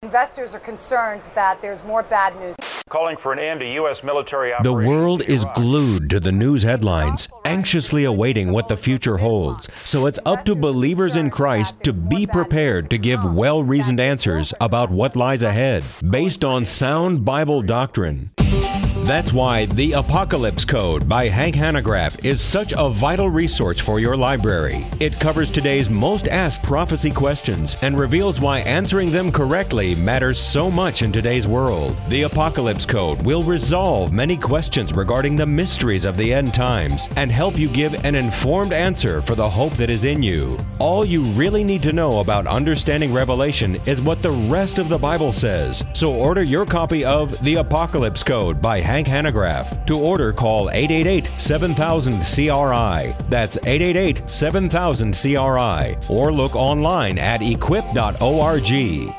Investors are concerned that there's more bad news. Calling for an end to U.S. military The operations. world is glued to the news headlines, anxiously awaiting what the future holds. So it's up to believers in Christ to be prepared to give well-reasoned answers about what lies ahead, based on sound Bible doctrine. That's why The Apocalypse Code by Hank Hanegraaff is such a vital resource for your library. It covers today's most asked prophecy questions and reveals why answering them correctly matters so much in today's world. The Apocalypse Code will resolve many questions regarding the mysteries of the end times and help you give an informed answer for the hope that is in you. All you really need to know about understanding Revelation is what the rest of the Bible says. So order your copy of The Apocalypse Code by Hank Hanegraaff. To order, call 888-7000-CRI. That's 888-7000-CRI. Or look online at equip.org.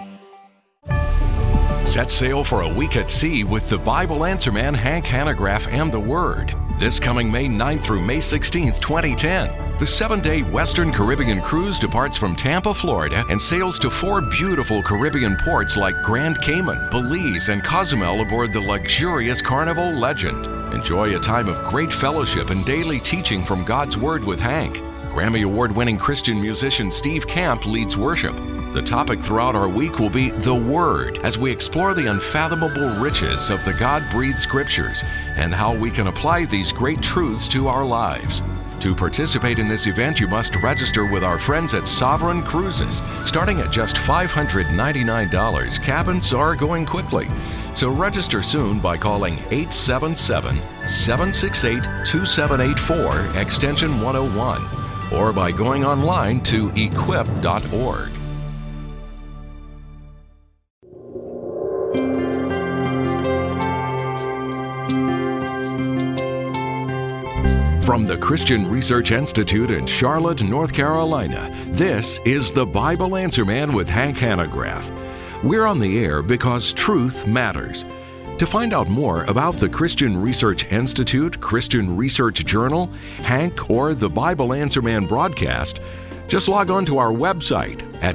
Set sail for a week at sea with the Bible Answer Man Hank Hanegraaff and the Word. This coming May 9th through May 16th, 2010. The 7-day Western Caribbean cruise departs from Tampa, Florida, and sails to 4 beautiful Caribbean ports like Grand Cayman, Belize, and Cozumel aboard the luxurious Carnival Legend. Enjoy a time of great fellowship and daily teaching from God's Word with Hank. Grammy Award-winning Christian musician Steve Camp leads worship. The topic throughout our week will be the Word, as we explore the unfathomable riches of the God-breathed Scriptures and how we can apply these great truths to our lives. To participate in this event, you must register with our friends at Sovereign Cruises. Starting at just $599, cabins are going quickly. So register soon by calling 877-768-2784, extension 101, or by going online to equip.org. From the Christian Research Institute in Charlotte, North Carolina, this is the Bible Answer Man with Hank Hanegraaff. We're on the air because truth matters. To find out more about the Christian Research Institute, Christian Research Journal, Hank, or the Bible Answer Man broadcast, just log on to our website at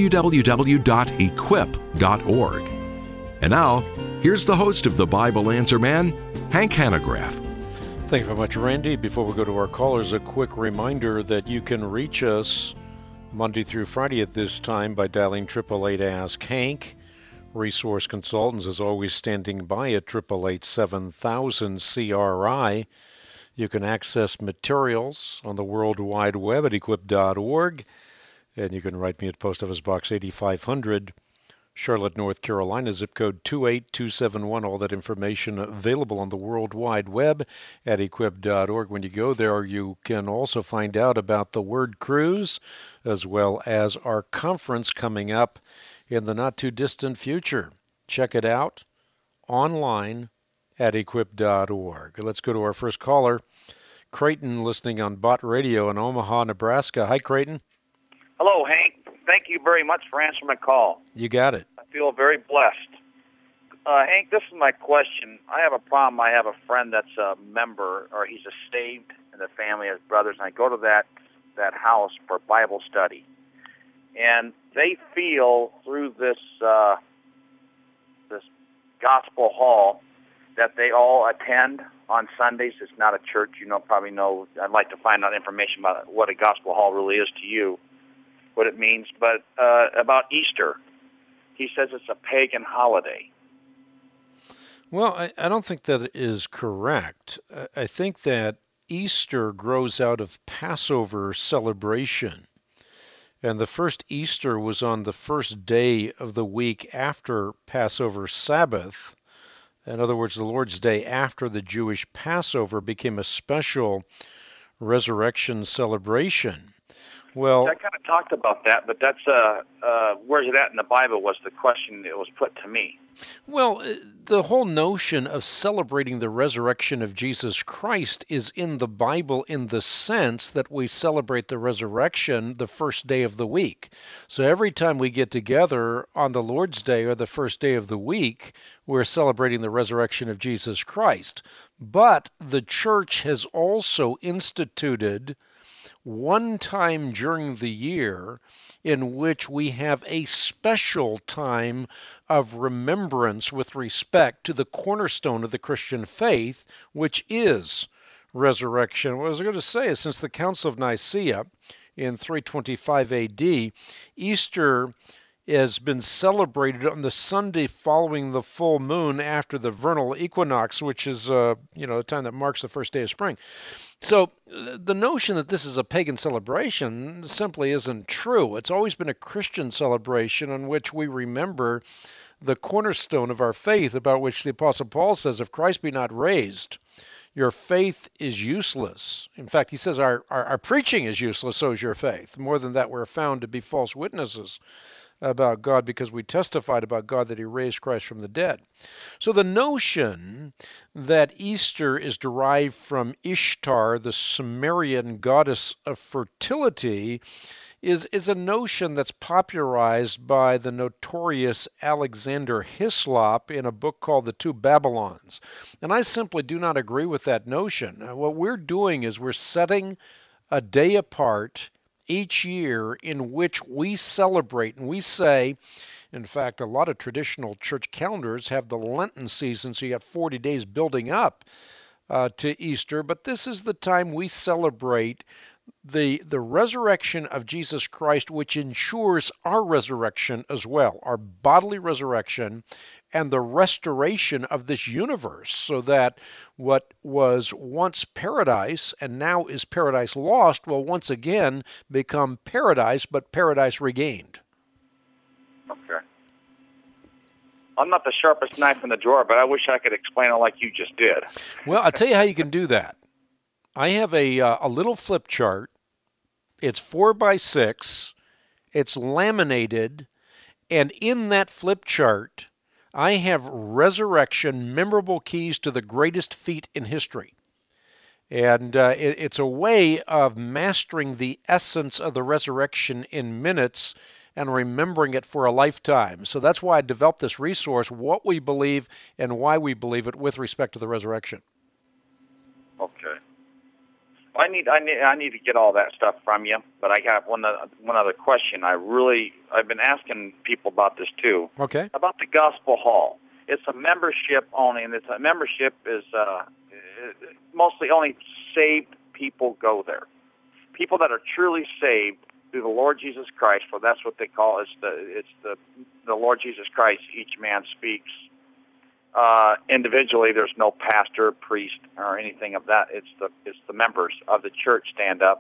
www.equip.org. And now, here's the host of the Bible Answer Man, Hank Hanegraaff. Thank you very much, Randy. Before we go to our callers, a quick reminder that you can reach us Monday through Friday at this time by dialing 888-ASK-HANK. Resource Consultants is always standing by at 888-7000-CRI. You can access materials on the World Wide Web at equip.org. And you can write me at Post Office Box 8500, Charlotte, North Carolina, zip code 28271. All that information available on the World Wide Web at equip.org. When you go there, you can also find out about the Word Cruise, as well as our conference coming up in the not-too-distant future. Check it out online at equip.org. Let's go to our first caller, Creighton, listening on Bott Radio in Omaha, Nebraska. Hi, Creighton. Hello, Hank. Thank you very much for answering my call. You got it. I feel very blessed. Hank, this is my question. I have a problem. I have a friend that's a member, or he's a saved in the family, has brothers, and I go to that house for Bible study. And they feel through this gospel hall that they all attend on Sundays. It's not a church, probably know. I'd like to find out information about what a gospel hall really is to you, what it means. But about Easter, he says it's a pagan holiday. Well, I don't think that is correct. I think that Easter grows out of Passover celebration. And the first Easter was on the first day of the week after Passover Sabbath. In other words, the Lord's Day after the Jewish Passover became a special resurrection celebration. Well, I kind of talked about that, but that's where's it at in the Bible was the question that was put to me. Well, the whole notion of celebrating the resurrection of Jesus Christ is in the Bible in the sense that we celebrate the resurrection the first day of the week. So every time we get together on the Lord's Day or the first day of the week, we're celebrating the resurrection of Jesus Christ. But the church has also instituted one time during the year in which we have a special time of remembrance with respect to the cornerstone of the Christian faith, which is resurrection. What I was going to say is, since the Council of Nicaea in 325 AD, Easter has been celebrated on the Sunday following the full moon after the vernal equinox, which is the time that marks the first day of spring. So the notion that this is a pagan celebration simply isn't true. It's always been a Christian celebration in which we remember the cornerstone of our faith, about which the Apostle Paul says, if Christ be not raised, your faith is useless. In fact, he says our preaching is useless, so is your faith. More than that, we're found to be false witnesses about God because we testified about God that he raised Christ from the dead. So the notion that Easter is derived from Ishtar, the Sumerian goddess of fertility, is a notion that's popularized by the notorious Alexander Hislop in a book called The Two Babylons. And I simply do not agree with that notion. What we're doing is we're setting a day apart each year in which we celebrate, and we say, in fact, a lot of traditional church calendars have the Lenten season, so you got 40 days building up to Easter, but this is the time we celebrate the resurrection of Jesus Christ, which ensures our resurrection as well, our bodily resurrection and the restoration of this universe, so that what was once paradise and now is paradise lost will once again become paradise, but paradise regained. Okay. I'm not the sharpest knife in the drawer, but I wish I could explain it like you just did. Well, I'll tell you how you can do that. I have a little flip chart. It's 4x6. It's laminated. And in that flip chart, I have resurrection, memorable keys to the greatest feat in history. And it's a way of mastering the essence of the resurrection in minutes and remembering it for a lifetime. So that's why I developed this resource, what we believe and why we believe it with respect to the resurrection. Okay. I need to get all that stuff from you, but I got one other question. I've been asking people about this too. Okay. About the Gospel Hall. It's a membership only, and membership is mostly only saved people go there. People that are truly saved through the Lord Jesus Christ, for that's what they call it. It's the Lord Jesus Christ. Each man speaks. Individually, there's no pastor, priest, or anything of that. It's the members of the church stand up,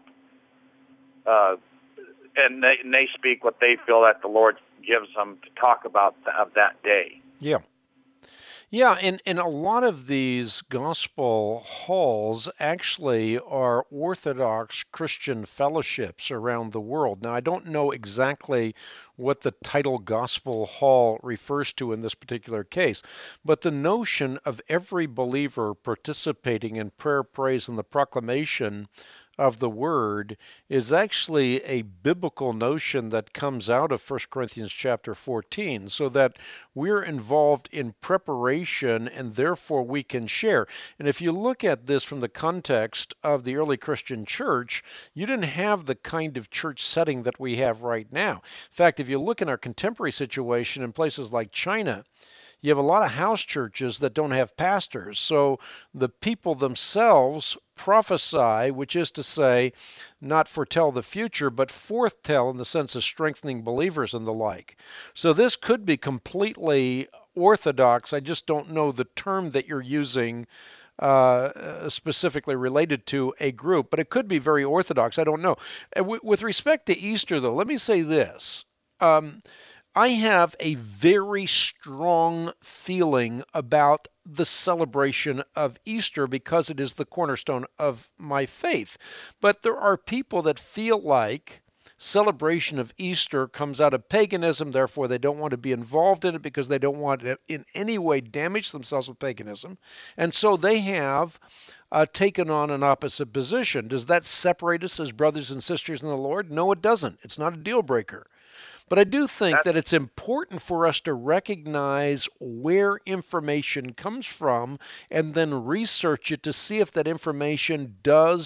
and they speak what they feel that the Lord gives them to talk about of that day. Yeah. Yeah, and a lot of these gospel halls actually are Orthodox Christian fellowships around the world. Now, I don't know exactly what the title gospel hall refers to in this particular case, but the notion of every believer participating in prayer, praise, and the proclamation of the Word is actually a biblical notion that comes out of 1 Corinthians chapter 14, so that we're involved in preparation and therefore we can share. And if you look at this from the context of the early Christian church, you didn't have the kind of church setting that we have right now. In fact, if you look in our contemporary situation in places like China, you have a lot of house churches that don't have pastors. So the people themselves prophesy, which is to say, not foretell the future, but foretell in the sense of strengthening believers and the like. So this could be completely orthodox. I just don't know the term that you're using specifically related to a group, but it could be very orthodox. I don't know. With respect to Easter, though, let me say this. I have a very strong feeling about the celebration of Easter because it is the cornerstone of my faith. But there are people that feel like celebration of Easter comes out of paganism, therefore they don't want to be involved in it because they don't want to in any way damage themselves with paganism. And so they have taken on an opposite position. Does that separate us as brothers and sisters in the Lord? No, it doesn't. It's not a deal breaker. But I do think that it's important for us to recognize where information comes from and then research it to see if that information does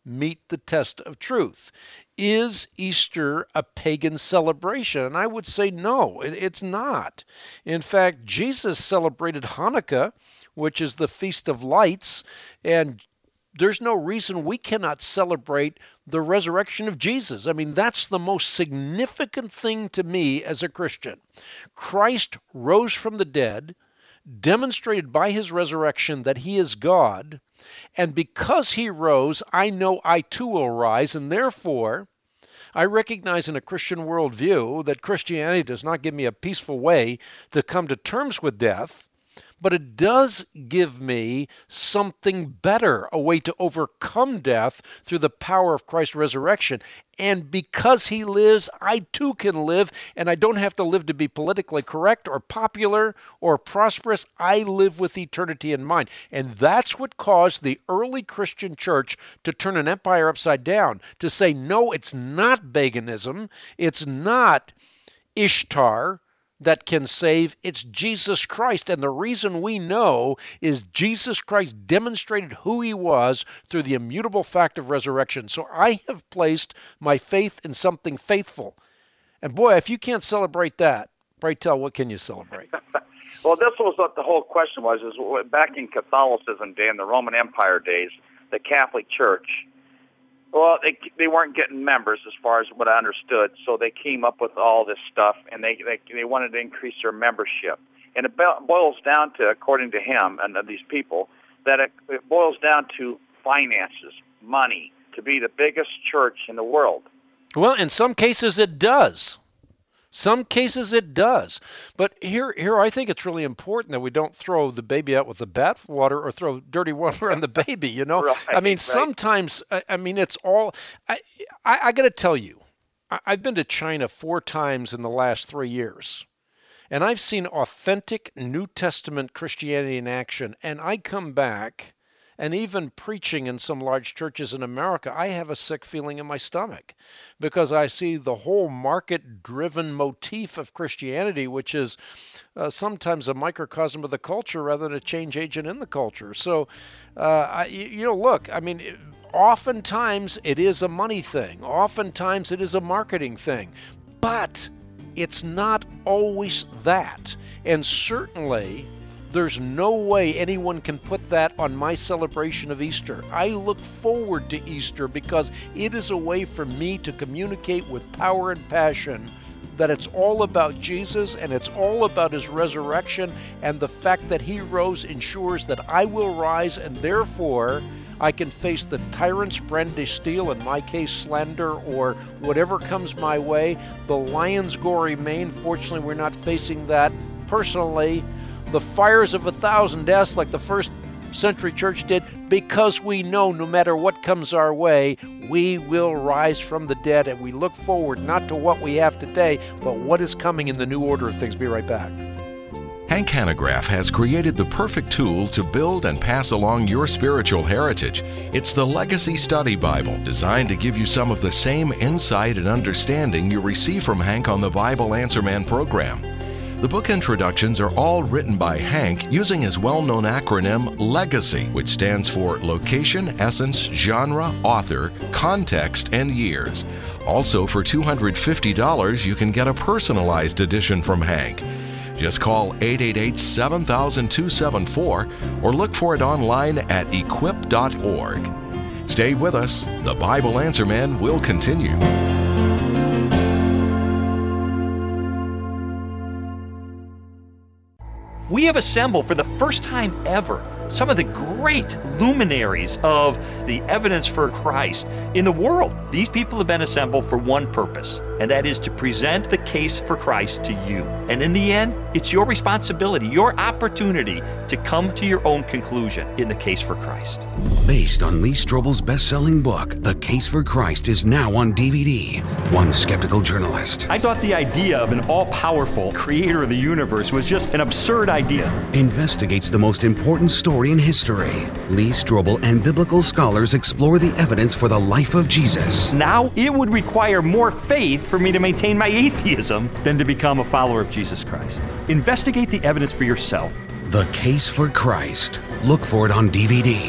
meet the test of truth. Is Easter a pagan celebration? And I would say no, it's not. In fact, Jesus celebrated Hanukkah, which is the Feast of Lights, and there's no reason we cannot celebrate the resurrection of Jesus. I mean, that's the most significant thing to me as a Christian. Christ rose from the dead, demonstrated by his resurrection that he is God, and because he rose, I know I too will rise, and therefore, I recognize in a Christian worldview that Christianity does not give me a peaceful way to come to terms with death, but it does give me something better, a way to overcome death through the power of Christ's resurrection. And because he lives, I too can live, and I don't have to live to be politically correct or popular or prosperous. I live with eternity in mind. And that's what caused the early Christian church to turn an empire upside down, to say, no, it's not paganism, it's not Ishtar that can save, it's Jesus Christ. And the reason we know is Jesus Christ demonstrated who he was through the immutable fact of resurrection. So I have placed my faith in something faithful. And boy, if you can't celebrate that, pray tell, what can you celebrate? Well, this was what the whole question was, is back in Catholicism day, in the Roman Empire days, the Catholic Church, well, they weren't getting members as far as what I understood, so they came up with all this stuff, and they wanted to increase their membership. And it boils down to, according to him and these people, that it boils down to finances, money, to be the biggest church in the world. Well, in some cases it does. Some cases it does. But here I think it's really important that we don't throw the baby out with the bathwater or throw dirty water on the baby, you know? Right, I mean, right. Sometimes, I mean, it's all, I got to tell you, I've been to China 4 times in the last 3 years, and I've seen authentic New Testament Christianity in action, and I come back, and even preaching in some large churches in America, I have a sick feeling in my stomach because I see the whole market-driven motif of Christianity, which is sometimes a microcosm of the culture rather than a change agent in the culture. So, look, I mean, oftentimes it is a money thing. Oftentimes it is a marketing thing. But it's not always that. And certainly, there's no way anyone can put that on my celebration of Easter. I look forward to Easter because it is a way for me to communicate with power and passion that it's all about Jesus and it's all about his resurrection, and the fact that he rose ensures that I will rise, and therefore I can face the tyrant's brand de steel, in my case slander, or whatever comes my way. The lion's gory mane, fortunately we're not facing that personally. The fires of 1,000 deaths like the first century church did, because we know no matter what comes our way, we will rise from the dead, and we look forward not to what we have today, but what is coming in the new order of things. Be right back. Hank Hanegraaff has created the perfect tool to build and pass along your spiritual heritage. It's the Legacy Study Bible, designed to give you some of the same insight and understanding you receive from Hank on the Bible Answer Man program. The book introductions are all written by Hank using his well-known acronym LEGACY, which stands for Location, Essence, Genre, Author, Context, and Years. Also, for $250, you can get a personalized edition from Hank. Just call 888-7000-274 or look for it online at equip.org. Stay with us. The Bible Answer Man will continue. We have assembled for the first time ever some of the great luminaries of the evidence for Christ in the world. These people have been assembled for one purpose, and that is to present the case for Christ to you. And in the end, it's your responsibility, your opportunity to come to your own conclusion in the case for Christ. Based on Lee Strobel's best-selling book, The Case for Christ is now on DVD. One skeptical journalist I thought the idea of an all-powerful creator of the universe was just an absurd idea. investigates the most important story in history. Lee Strobel and biblical scholars explore the evidence for the life of Jesus. Now, it would require more faith for me to maintain my atheism than to become a follower of Jesus Christ. Investigate the evidence for yourself. The Case for Christ. Look for it on DVD.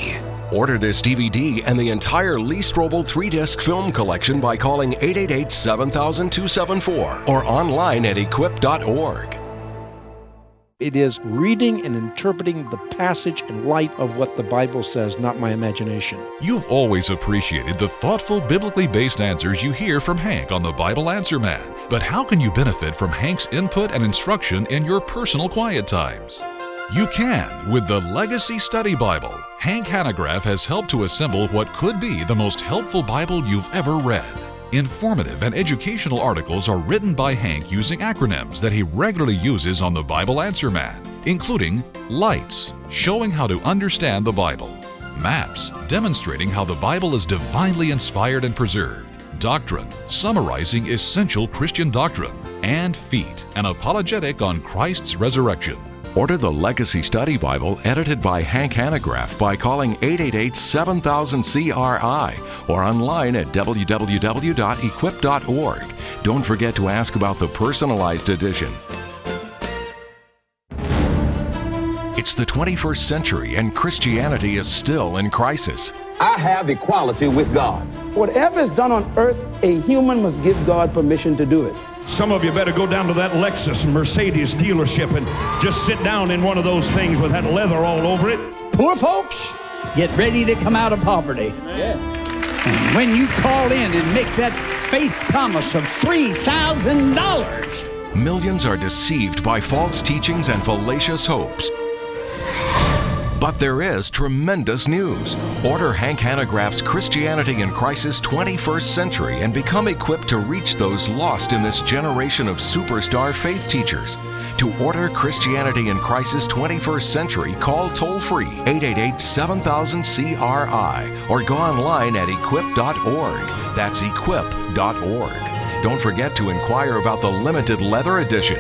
Order this DVD and the entire Lee Strobel 3-disc film collection by calling 888-7000-274 or online at equip.org. It is reading and interpreting the passage in light of what the Bible says, not my imagination. You've always appreciated the thoughtful, biblically based answers you hear from Hank on the Bible Answer Man. But how can you benefit from Hank's input and instruction in your personal quiet times? You can with the Legacy Study Bible. Hank Hanegraaff has helped to assemble what could be the most helpful Bible you've ever read. Informative and educational articles are written by Hank using acronyms that he regularly uses on the Bible Answer Man, including LIGHTS, showing how to understand the Bible; MAPS, demonstrating how the Bible is divinely inspired and preserved; Doctrine, summarizing essential Christian doctrine; and FEET, an apologetic on Christ's resurrection. Order the Legacy Study Bible edited by Hank Hanegraaff by calling 888-7000-CRI or online at www.equip.org. Don't forget to ask about the personalized edition. It's the 21st century and Christianity is still in crisis. I have equality with God. Whatever is done on earth, a human must give God permission to do it. Some of you better go down to that Lexus and Mercedes dealership and just sit down in one of those things with that leather all over it. Poor folks, get ready to come out of poverty. Yes. And when you call in and make that faith promise of $3,000. Millions are deceived by false teachings and fallacious hopes. But there is tremendous news. Order Hank Hanegraaff's Christianity in Crisis 21st Century and become equipped to reach those lost in this generation of superstar faith teachers. To order Christianity in Crisis 21st Century, call toll-free 888-7000-CRI or go online at equip.org. That's equip.org. Don't forget to inquire about the limited leather edition.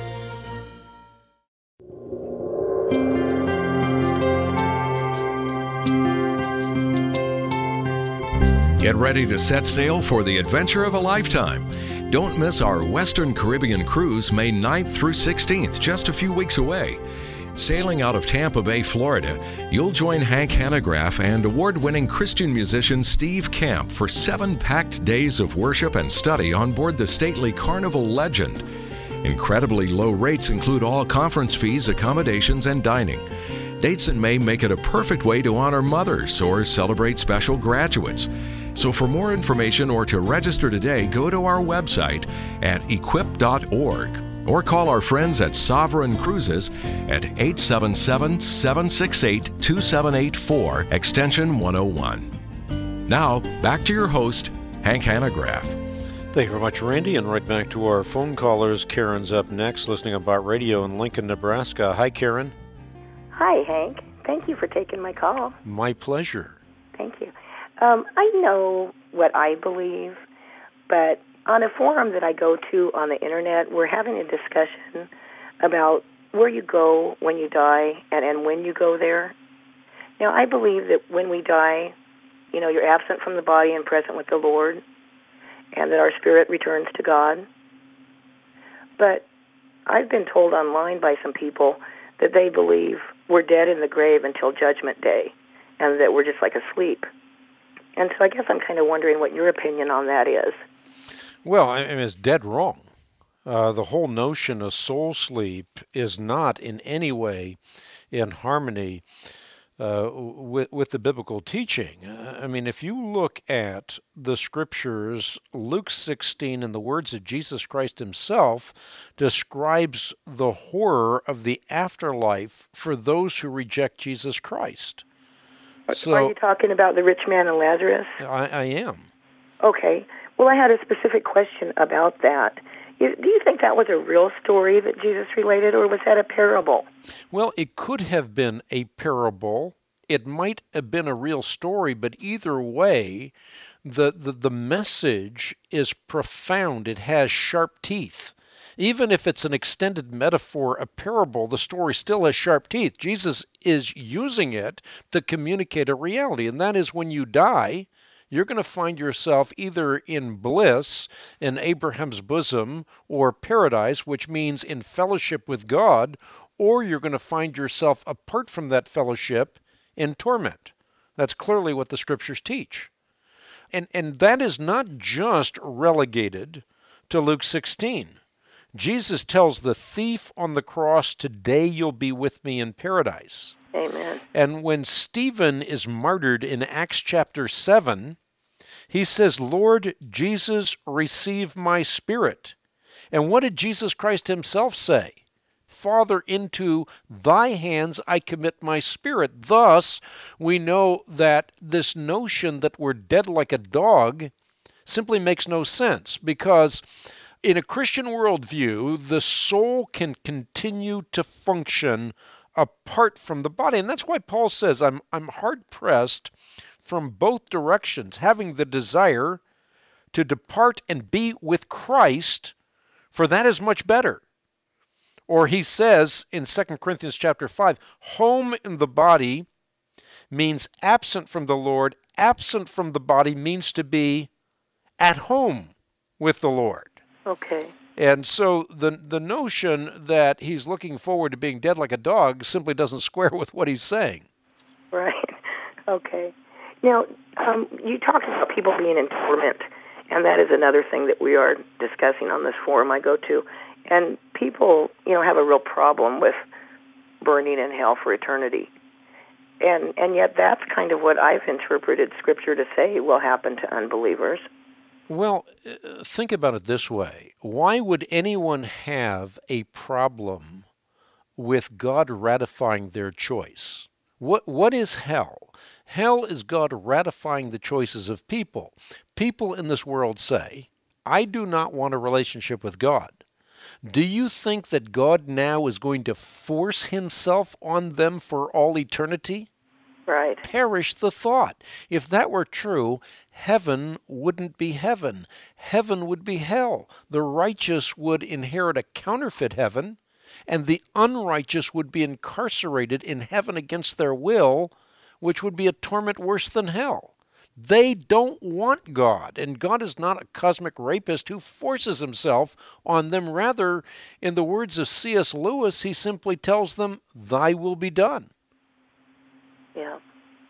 Get ready to set sail for the adventure of a lifetime. Don't miss our Western Caribbean cruise May 9th through 16th, just a few weeks away. Sailing out of Tampa Bay, Florida, you'll join Hank Hanegraaff and award-winning Christian musician Steve Camp for 7 packed days of worship and study on board the stately Carnival Legend. Incredibly low rates include all conference fees, accommodations, and dining. Dates in May make it a perfect way to honor mothers or celebrate special graduates. So for more information or to register today, go to our website at equip.org or call our friends at Sovereign Cruises at 877-768-2784, extension 101. Now, back to your host, Hank Hanegraaff. Thank you very much, Randy. And right back to our phone callers. Karen's up next, listening on Bott Radio in Lincoln, Nebraska. Hi, Karen. Hi, Hank. Thank you for taking my call. My pleasure. Thank you. I know what I believe, but on a forum that I go to on the Internet, we're having a discussion about where you go when you die and when you go there. Now, I believe that when we die, you're absent from the body and present with the Lord, and that our spirit returns to God. But I've been told online by some people that they believe we're dead in the grave until Judgment Day, and that we're just like asleep. And so I guess I'm kind of wondering what your opinion on that is. Well, I mean, it's dead wrong. The whole notion of soul sleep is not in any way in harmony with the biblical teaching. I mean, if you look at the scriptures, Luke 16 and the words of Jesus Christ himself describes the horror of the afterlife for those who reject Jesus Christ. So, are you talking about the rich man and Lazarus? I am. Okay. Well, I had a specific question about that. Do you think that was a real story that Jesus related, or was that a parable? Well, it could have been a parable. It might have been a real story, but either way, the message is profound. It has sharp teeth. Even if it's an extended metaphor, a parable, the story still has sharp teeth. Jesus is using it to communicate a reality, and that is when you die, you're going to find yourself either in bliss, in Abraham's bosom, or paradise, which means in fellowship with God, or you're going to find yourself apart from that fellowship in torment. That's clearly what the Scriptures teach. And that is not just relegated to Luke 16. Jesus tells the thief on the cross, "Today you'll be with me in paradise." Amen. And when Stephen is martyred in Acts chapter 7, he says, "Lord Jesus, receive my spirit." And what did Jesus Christ himself say? "Father, into thy hands I commit my spirit." Thus, we know that this notion that we're dead like a dog simply makes no sense, because in a Christian worldview, the soul can continue to function apart from the body. And that's why Paul says, I'm hard-pressed from both directions, having the desire to depart and be with Christ, for that is much better. Or he says in 2 Corinthians chapter 5, home in the body means absent from the Lord. Absent from the body means to be at home with the Lord. Okay. And so the notion that he's looking forward to being dead like a dog simply doesn't square with what he's saying. Right. Okay. Now, you talked about people being in torment, and that is another thing that we are discussing on this forum I go to. And people, have a real problem with burning in hell for eternity. And yet that's kind of what I've interpreted Scripture to say will happen to unbelievers. Well, think about it this way. Why would anyone have a problem with God ratifying their choice? What is hell? Hell is God ratifying the choices of people. People in this world say, I do not want a relationship with God. Do you think that God now is going to force himself on them for all eternity? Right. Perish the thought. If that were true, heaven wouldn't be heaven. Heaven would be hell. The righteous would inherit a counterfeit heaven, and the unrighteous would be incarcerated in heaven against their will, which would be a torment worse than hell. They don't want God, and God is not a cosmic rapist who forces himself on them. Rather, in the words of C.S. Lewis, he simply tells them, thy will be done. Yeah.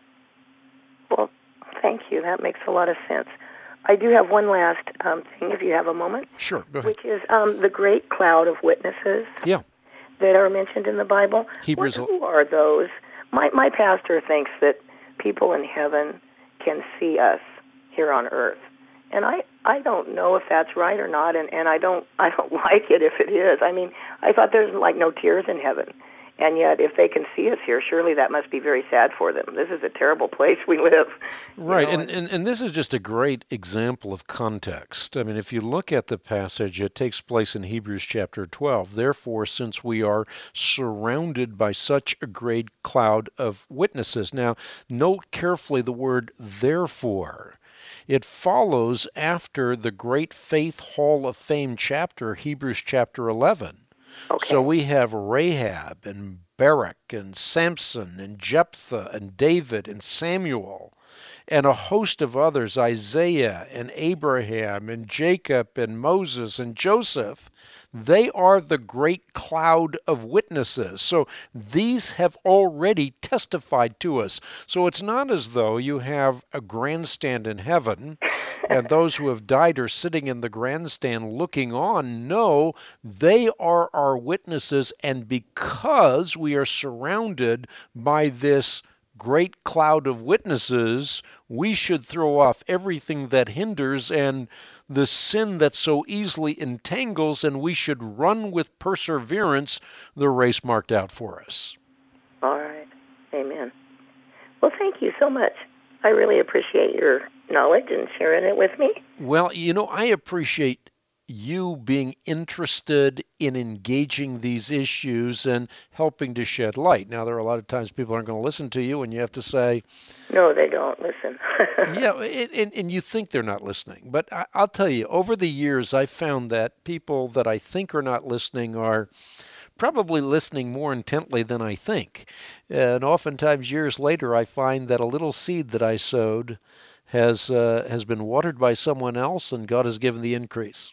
Well, thank you. That makes a lot of sense. I do have one last thing, if you have a moment. Sure, go ahead. Which is the great cloud of witnesses that are mentioned in the Bible. Who are those? My pastor thinks that people in heaven can see us here on earth. And I don't know if that's right or not, and I don't like it if it is. I mean, I thought there's no tears in heaven. And yet, if they can see us here, surely that must be very sad for them. This is a terrible place we live. Right, and this is just a great example of context. I mean, if you look at the passage, it takes place in Hebrews chapter 12. Therefore, since we are surrounded by such a great cloud of witnesses. Now, note carefully the word therefore. It follows after the great Faith Hall of Fame chapter, Hebrews chapter 11. Okay. So we have Rahab and Barak and Samson and Jephthah and David and Samuel and a host of others, Isaiah and Abraham and Jacob and Moses and Joseph. They are the great cloud of witnesses. So these have already testified to us. So it's not as though you have a grandstand in heaven and those who have died are sitting in the grandstand looking on. No, they are our witnesses, and because we are surrounded by this great cloud of witnesses, we should throw off everything that hinders and the sin that so easily entangles, and we should run with perseverance the race marked out for us. All right. Amen. Well, thank you so much. I really appreciate your knowledge and sharing it with me. Well, I appreciate you being interested in engaging these issues and helping to shed light. Now, there are a lot of times people aren't going to listen to you, and you have to say... No, they don't listen. Yeah, and you think they're not listening. But I'll tell you, over the years, I've found that people that I think are not listening are probably listening more intently than I think. And oftentimes, years later, I find that a little seed that I sowed has been watered by someone else, and God has given the increase.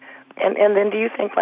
And then do you think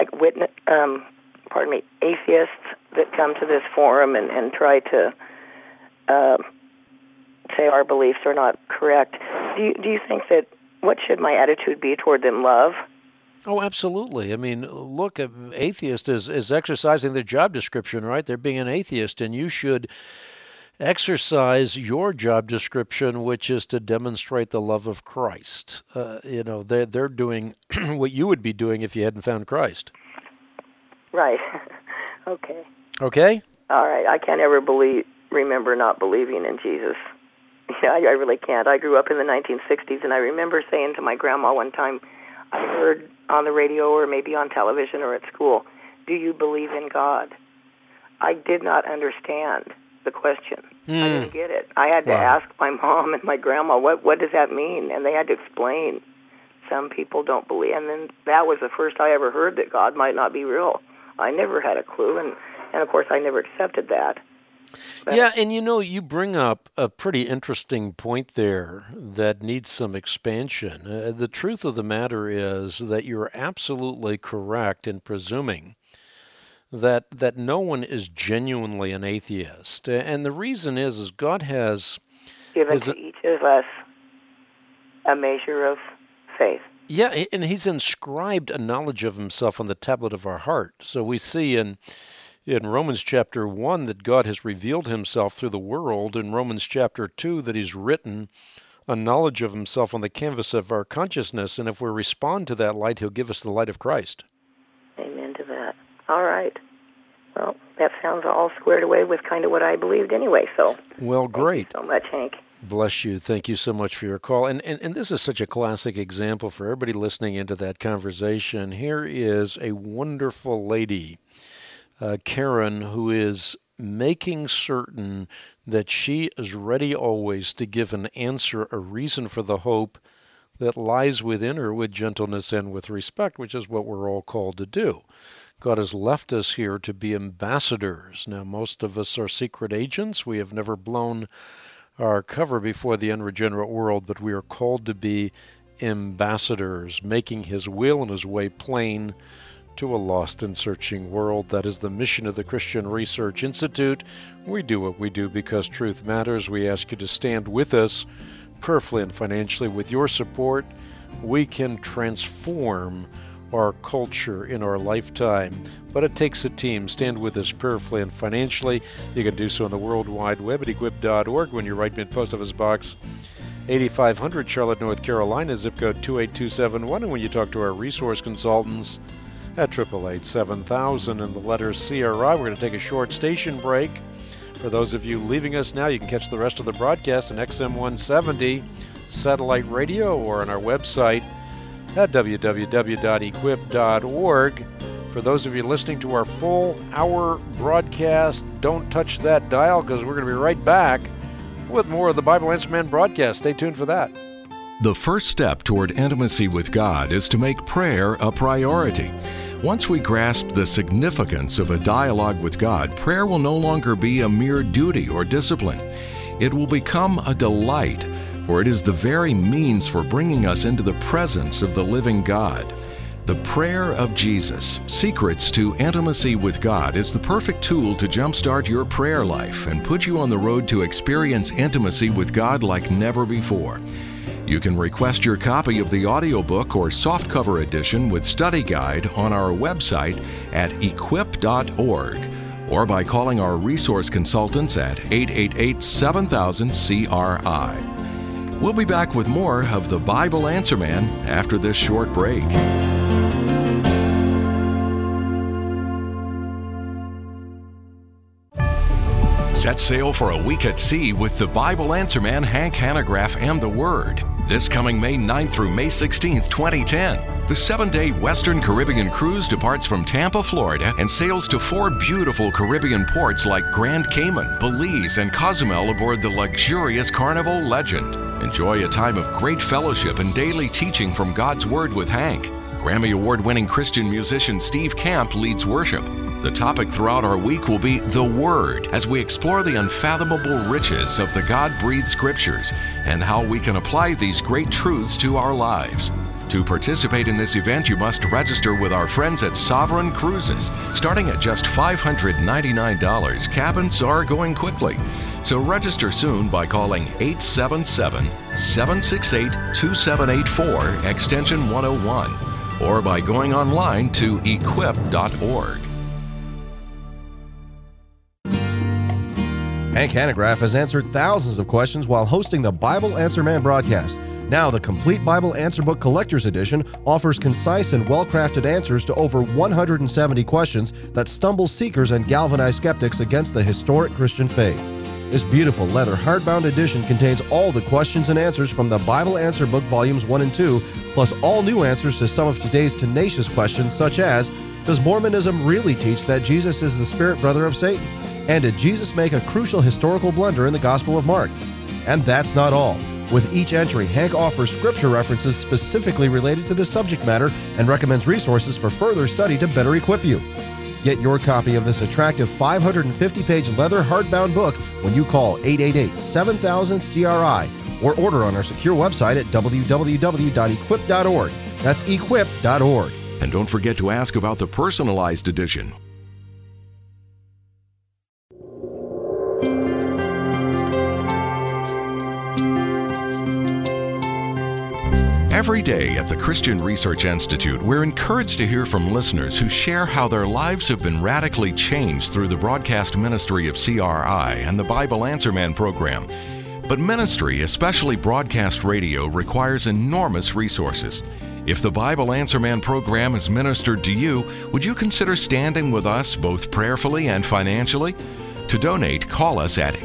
atheists that come to this forum and try to say our beliefs are not correct, do you think that, what should my attitude be toward them? Love? Oh, absolutely. I mean, look, an atheist is exercising their job description, right? They're being an atheist, and you should exercise your job description, which is to demonstrate the love of Christ. They're doing what you would be doing if you hadn't found Christ. Right. Okay. Okay? All right. I can't ever remember not believing in Jesus. I really can't. I grew up in the 1960s, and I remember saying to my grandma one time, I heard on the radio or maybe on television or at school, "Do you believe in God?" I did not understand the question. I didn't get it. I had to ask my mom and my grandma, what does that mean? And they had to explain. Some people don't believe. And then that was the first I ever heard that God might not be real. I never had a clue, and of course I never accepted that. But yeah, and you bring up a pretty interesting point there that needs some expansion. The truth of the matter is that you're absolutely correct in presuming that no one is genuinely an atheist. And the reason is God has given to each of us a measure of faith. Yeah, and he's inscribed a knowledge of himself on the tablet of our heart. So we see in Romans chapter 1 that God has revealed himself through the world. In Romans chapter 2 that he's written a knowledge of himself on the canvas of our consciousness. And if we respond to that light, he'll give us the light of Christ. Amen to that. All right. Well, that sounds all squared away with kind of what I believed anyway. So, well, great. Thank you so much, Hank. Bless you. Thank you so much for your call. And this is such a classic example for everybody listening into that conversation. Here is a wonderful lady, Karen, who is making certain that she is ready always to give an answer, a reason for the hope that lies within her with gentleness and with respect, which is what we're all called to do. God has left us here to be ambassadors. Now, most of us are secret agents. We have never blown our cover before the unregenerate world, but we are called to be ambassadors, making his will and his way plain to a lost and searching world. That is the mission of the Christian Research Institute. We do what we do because truth matters. We ask you to stand with us prayerfully and financially. With your support, we can transform our culture in our lifetime. But it takes a team. Stand with us prayerfully and financially. You can do so on the World Wide Web at equip.org when you write me at Post Office Box 8500, Charlotte, North Carolina, zip code 28271. And when you talk to our resource consultants at 888-7000 and the letter CRI, we're going to take a short station break. For those of you leaving us now, you can catch the rest of the broadcast on XM 170 satellite radio or on our website at www.equip.org. For those of you listening to our full hour broadcast, don't touch that dial because we're going to be right back with more of the Bible Answer Man broadcast. Stay tuned for that. The first step toward intimacy with God is to make prayer a priority. Once we grasp the significance of a dialogue with God, prayer will no longer be a mere duty or discipline. It will become a delight, for it is the very means for bringing us into the presence of the living God. The prayer of Jesus, Secrets to Intimacy with God, is the perfect tool to jumpstart your prayer life and put you on the road to experience intimacy with God like never before. You can request your copy of the audiobook or softcover edition with study guide on our website at equip.org or by calling our resource consultants at 888-7000-CRI. We'll be back with more of the Bible Answer Man after this short break. Set sail for a week at sea with the Bible Answer Man, Hank Hanegraaff, and the Word. This coming May 9th through May 16th, 2010. The 7-day Western Caribbean cruise departs from Tampa, Florida, and sails to 4 beautiful Caribbean ports like Grand Cayman, Belize, and Cozumel aboard the luxurious Carnival Legend. Enjoy a time of great fellowship and daily teaching from God's Word with Hank. Grammy Award-winning Christian musician Steve Camp leads worship. The topic throughout our week will be the Word, as we explore the unfathomable riches of the God-breathed Scriptures and how we can apply these great truths to our lives. To participate in this event, you must register with our friends at Sovereign Cruises. Starting at just $599, cabins are going quickly. So register soon by calling 877-768-2784, extension 101, or by going online to equip.org. Hank Hanegraaff has answered thousands of questions while hosting the Bible Answer Man broadcast. Now, the Complete Bible Answer Book Collector's Edition offers concise and well-crafted answers to over 170 questions that stumble seekers and galvanize skeptics against the historic Christian faith. This beautiful leather hardbound edition contains all the questions and answers from the Bible Answer Book Volumes 1 and 2, plus all new answers to some of today's tenacious questions, such as, does Mormonism really teach that Jesus is the spirit brother of Satan? And did Jesus make a crucial historical blunder in the Gospel of Mark? And that's not all. With each entry, Hank offers scripture references specifically related to this subject matter and recommends resources for further study to better equip you. Get your copy of this attractive 550-page leather hardbound book when you call 888-7000-CRI or order on our secure website at www.equip.org. That's equip.org. And don't forget to ask about the personalized edition. Every day at the Christian Research Institute, we're encouraged to hear from listeners who share how their lives have been radically changed through the broadcast ministry of CRI and the Bible Answer Man program. But ministry, especially broadcast radio, requires enormous resources. If the Bible Answer Man program has ministered to you, would you consider standing with us both prayerfully and financially? To donate, call us at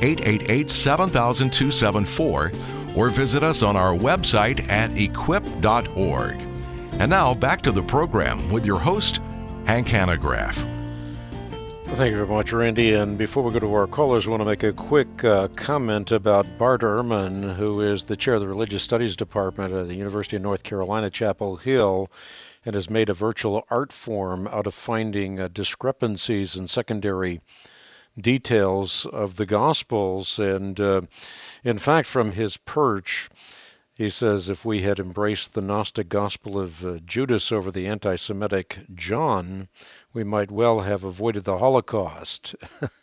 888-7000-274 or visit us on our website at equip.org. And now back to the program with your host, Hank Hanegraaff. Well, thank you very much, Randy. And before we go to our callers, I want to make a quick comment about Bart Ehrman, who is the chair of the Religious Studies Department at the University of North Carolina, Chapel Hill, and has made a virtual art form out of finding discrepancies in secondary details of the Gospels. And in fact, from his perch, he says if we had embraced the Gnostic gospel of Judas over the anti-Semitic John, we might well have avoided the Holocaust.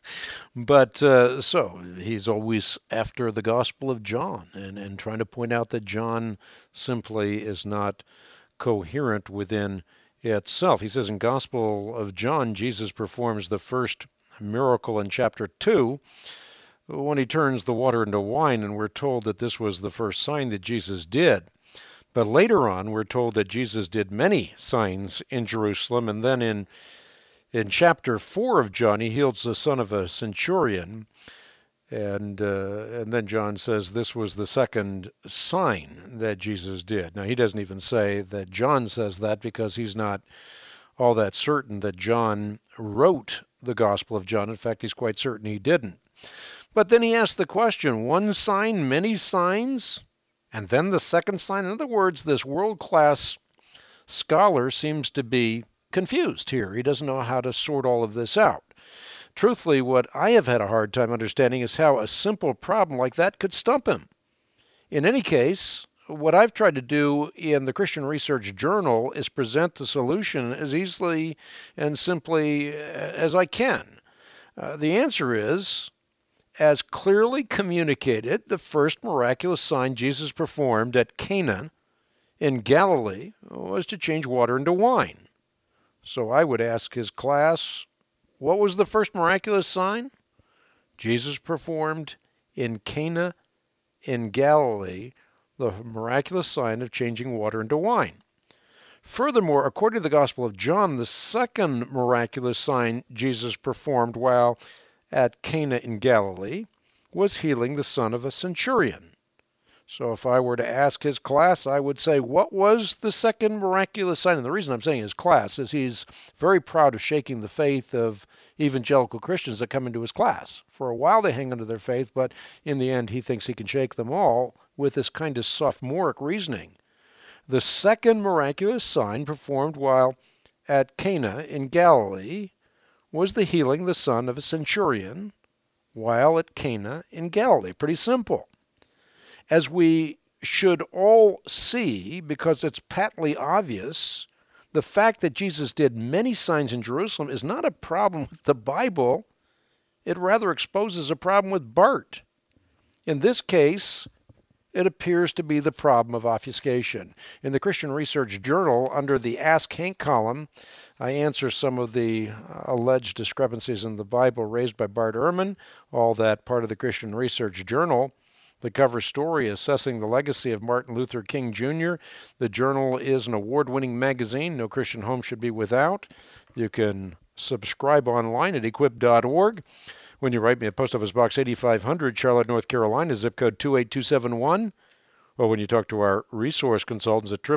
But so he's always after the Gospel of John and trying to point out that John simply is not coherent within itself. He says in Gospel of John, Jesus performs the first miracle in chapter 2 when he turns the water into wine, and we're told that this was the first sign that Jesus did. But later on, we're told that Jesus did many signs in Jerusalem, and then in chapter 4 of John, he heals the son of a centurion, and then John says this was the second sign that Jesus did. Now, he doesn't even say that John says that because he's not all that certain that John wrote the Gospel of John. In fact, he's quite certain he didn't. But then he asks the question, one sign, many signs, and then the second sign? In other words, this world-class scholar seems to be confused here. He doesn't know how to sort all of this out. Truthfully, what I have had a hard time understanding is how a simple problem like that could stump him. In any case, what I've tried to do in the Christian Research Journal is present the solution as easily and simply as I can. The answer is, as clearly communicated, the first miraculous sign Jesus performed at Cana in Galilee was to change water into wine. So I would ask his class, what was the first miraculous sign? Jesus performed in Cana in Galilee the miraculous sign of changing water into wine. Furthermore, according to the Gospel of John, the second miraculous sign Jesus performed while at Cana in Galilee was healing the son of a centurion. So if I were to ask his class, I would say, what was the second miraculous sign? And the reason I'm saying his class is he's very proud of shaking the faith of evangelical Christians that come into his class. For a while they hang onto their faith, but in the end he thinks he can shake them all with this kind of sophomoric reasoning. The second miraculous sign performed while at Cana in Galilee was the healing the son of a centurion while at Cana in Galilee. Pretty simple. As we should all see, because it's patently obvious, the fact that Jesus did many signs in Jerusalem is not a problem with the Bible. It rather exposes a problem with Bart. In this case, it appears to be the problem of obfuscation. In the Christian Research Journal, under the Ask Hank column, I answer some of the alleged discrepancies in the Bible raised by Bart Ehrman, all that part of the Christian Research Journal. The cover story, Assessing the Legacy of Martin Luther King Jr. The Journal is an award-winning magazine no Christian home should be without. You can subscribe online at equip.org. When you write me at Post Office Box 8500, Charlotte, North Carolina, zip code 28271, or when you talk to our resource consultants at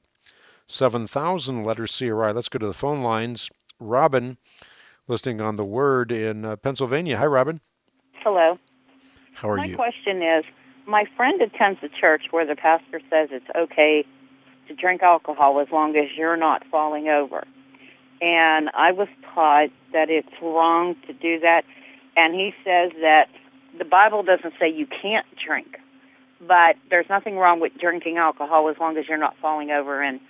888-7000, letter CRI. Let's go to the phone lines. Robin, listening on The Word in Pennsylvania. Hi, Robin. Hello. How are you? My question is, my friend attends a church where the pastor says it's okay to drink alcohol as long as you're not falling over. And I was taught that it's wrong to do that. And he says that the Bible doesn't say you can't drink, but there's nothing wrong with drinking alcohol as long as you're not falling over. And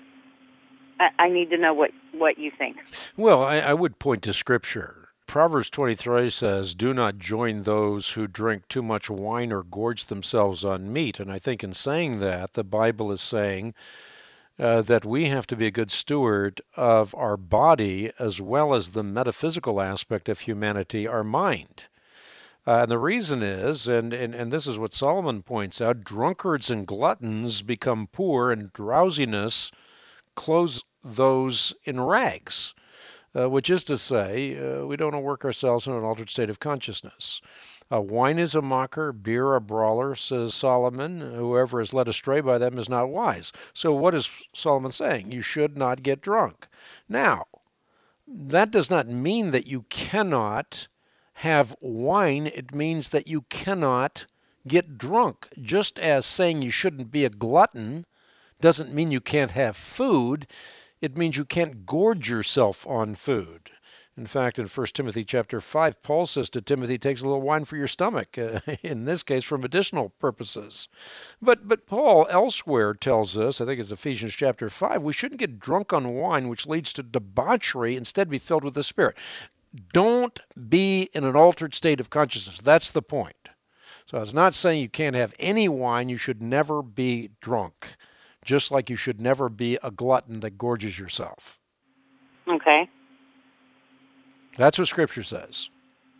I need to know what you think. Well, I would point to Scripture. Proverbs 23 says, "Do not join those who drink too much wine or gorge themselves on meat." And I think in saying that, the Bible is saying that we have to be a good steward of our body as well as the metaphysical aspect of humanity, our mind. And the reason is, and this is what Solomon points out, drunkards and gluttons become poor, and drowsiness clothes those in rags, which is to say, we don't want to work ourselves in an altered state of consciousness. Wine is a mocker, beer a brawler, says Solomon. Whoever is led astray by them is not wise. So what is Solomon saying? You should not get drunk. Now, that does not mean that you cannot have wine. It means that you cannot get drunk. Just as saying you shouldn't be a glutton doesn't mean you can't have food. It means you can't gorge yourself on food. In fact, in 1 Timothy chapter 5, Paul says to Timothy, takes a little wine for your stomach, in this case for medicinal purposes. But Paul elsewhere tells us, I think it's Ephesians chapter 5, we shouldn't get drunk on wine, which leads to debauchery, instead be filled with the Spirit. Don't be in an altered state of consciousness. That's the point. So it's not saying you can't have any wine. You should never be drunk, just like you should never be a glutton that gorges yourself. Okay. That's what Scripture says.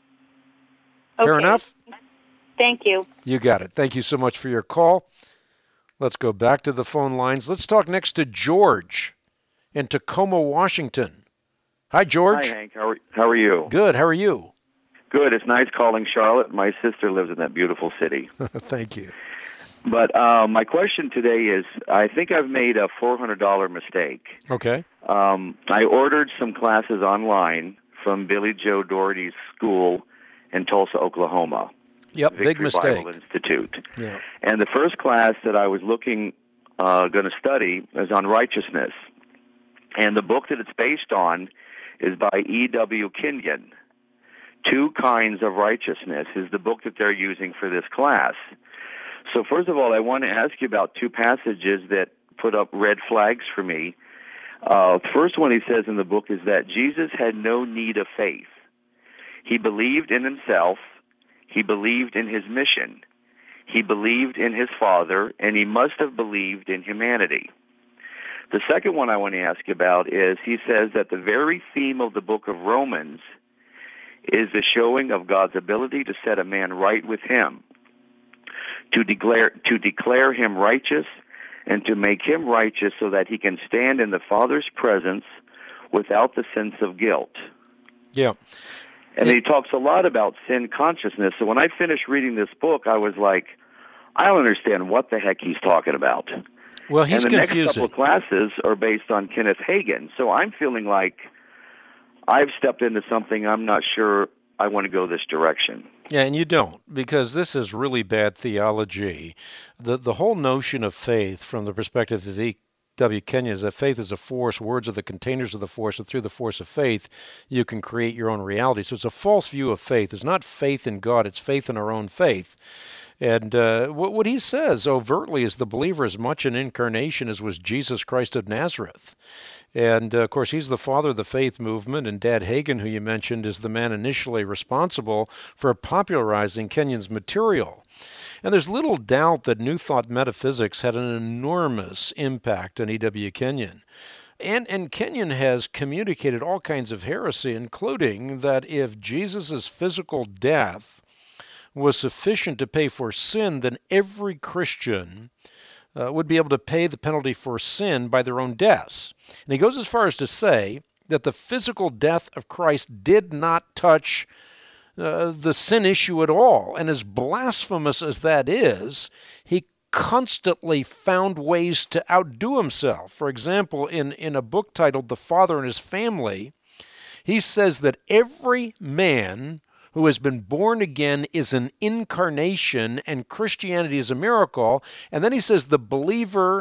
Okay. Fair enough? Thank you. You got it. Thank you so much for your call. Let's go back to the phone lines. Let's talk next to George in Tacoma, Washington. Hi, George. Hi, Hank. How are you? Good. How are you? Good. It's nice calling Charlotte. My sister lives in that beautiful city. Thank you. But my question today is, I think I've made a $400 mistake. Okay. I ordered some classes online from Billy Joe Doherty's school in Tulsa, Oklahoma. Yep, Victory big mistake. Bible Institute. Yeah. And the first class that I was going to study is on righteousness. And the book that it's based on is by E.W. Kenyon. Two Kinds of Righteousness is the book that they're using for this class. So first of all, I want to ask you about two passages that put up red flags for me. First one he says in the book is that Jesus had no need of faith. He believed in himself. He believed in his mission. He believed in his Father, and he must have believed in humanity. The second one I want to ask you about is he says that the very theme of the book of Romans is the showing of God's ability to set a man right with him, to declare him righteous, and to make him righteous so that he can stand in the Father's presence without the sense of guilt. Yeah. And he talks a lot about sin consciousness. So when I finished reading this book, I was like, I don't understand what the heck he's talking about. Well, he's and the confusing. next couple of classes are based on Kenneth Hagin. So I'm feeling like I've stepped into something I'm not sure I want to go this direction. Yeah, and you don't, because this is really bad theology. The whole notion of faith from the perspective of E.W. Kenyon is that faith is a force, words are the containers of the force, and through the force of faith, you can create your own reality. So it's a false view of faith. It's not faith in God, it's faith in our own faith. And what he says overtly is the believer as much an incarnation as was Jesus Christ of Nazareth. And, of course, he's the father of the faith movement, and Dad Hagin, who you mentioned, is the man initially responsible for popularizing Kenyon's material. And there's little doubt that New Thought metaphysics had an enormous impact on E.W. Kenyon. And Kenyon has communicated all kinds of heresy, including that if Jesus' physical death was sufficient to pay for sin, then every Christian would be able to pay the penalty for sin by their own deaths. And he goes as far as to say that the physical death of Christ did not touch the sin issue at all. And as blasphemous as that is, he constantly found ways to outdo himself. For example, in a book titled The Father and His Family, he says that every man who has been born again is an incarnation and Christianity is a miracle. And then he says the believer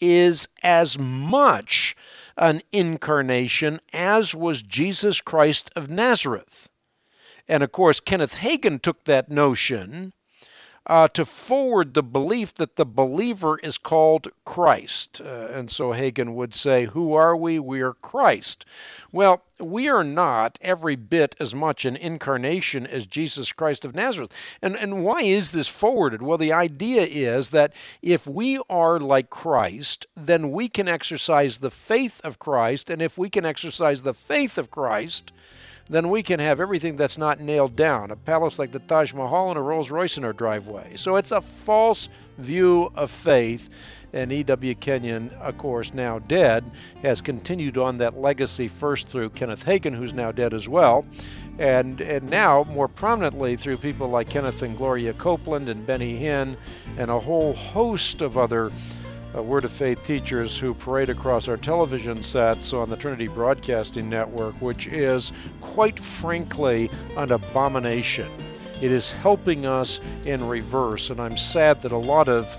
is as much an incarnation as was Jesus Christ of Nazareth. And of course, Kenneth Hagin took that notion to forward the belief that the believer is called Christ. And so Hagin would say, who are we? We are Christ. Well, we are not every bit as much an incarnation as Jesus Christ of Nazareth. And why is this forwarded? Well, the idea is that if we are like Christ, then we can exercise the faith of Christ. And if we can exercise the faith of Christ, then we can have everything that's not nailed down, a palace like the Taj Mahal and a Rolls Royce in our driveway. So it's a false view of faith, and E.W. Kenyon, of course, now dead, has continued on that legacy first through Kenneth Hagin, who's now dead as well, and now more prominently through people like Kenneth and Gloria Copeland and Benny Hinn and a whole host of other Word of Faith teachers who parade across our television sets on the Trinity Broadcasting Network, which is, quite frankly, an abomination. It is helping us in reverse, and I'm sad that a lot of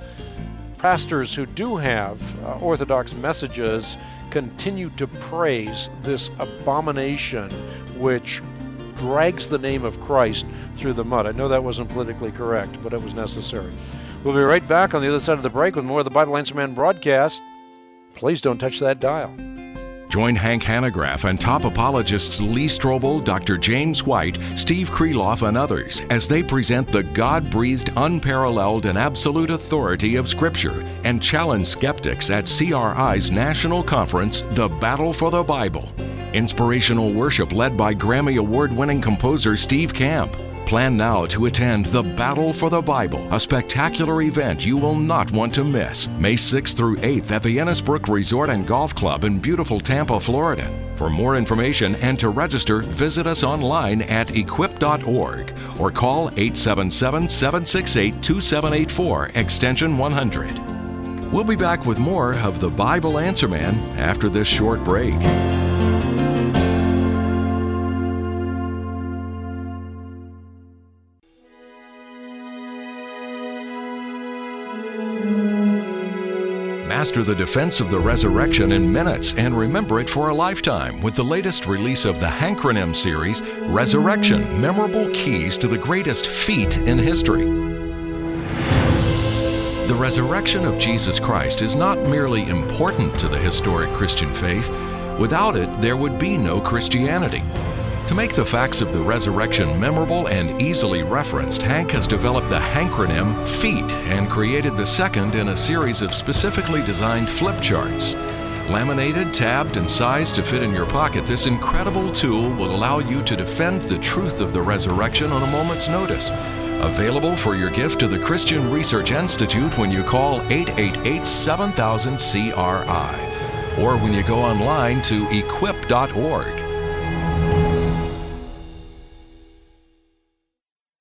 pastors who do have orthodox messages continue to praise this abomination which drags the name of Christ through the mud. I know that wasn't politically correct, but it was necessary. We'll be right back on the other side of the break with more of the Bible Answer Man broadcast. Please don't touch that dial. Join Hank Hanegraaff and top apologists Lee Strobel, Dr. James White, Steve Kreloff, and others as they present the God-breathed, unparalleled, and absolute authority of Scripture and challenge skeptics at CRI's national conference, The Battle for the Bible. Inspirational worship led by Grammy Award-winning composer Steve Camp. Plan now to attend The Battle for the Bible, a spectacular event you will not want to miss. May 6th through 8th at the Ennisbrook Resort and Golf Club in beautiful Tampa, Florida. For more information and to register, visit us online at equip.org or call 877-768-2784, extension 100. We'll be back with more of The Bible Answer Man after this short break. Master the defense of the resurrection in minutes and remember it for a lifetime with the latest release of the Hankronym series, Resurrection, Memorable Keys to the Greatest Feat in History. The resurrection of Jesus Christ is not merely important to the historic Christian faith. Without it, there would be no Christianity. To make the facts of the resurrection memorable and easily referenced, Hank has developed the Hankronym Feat and created the second in a series of specifically designed flip charts. Laminated, tabbed, and sized to fit in your pocket, this incredible tool will allow you to defend the truth of the resurrection on a moment's notice. Available for your gift to the Christian Research Institute when you call 888-7000-CRI or when you go online to equip.org.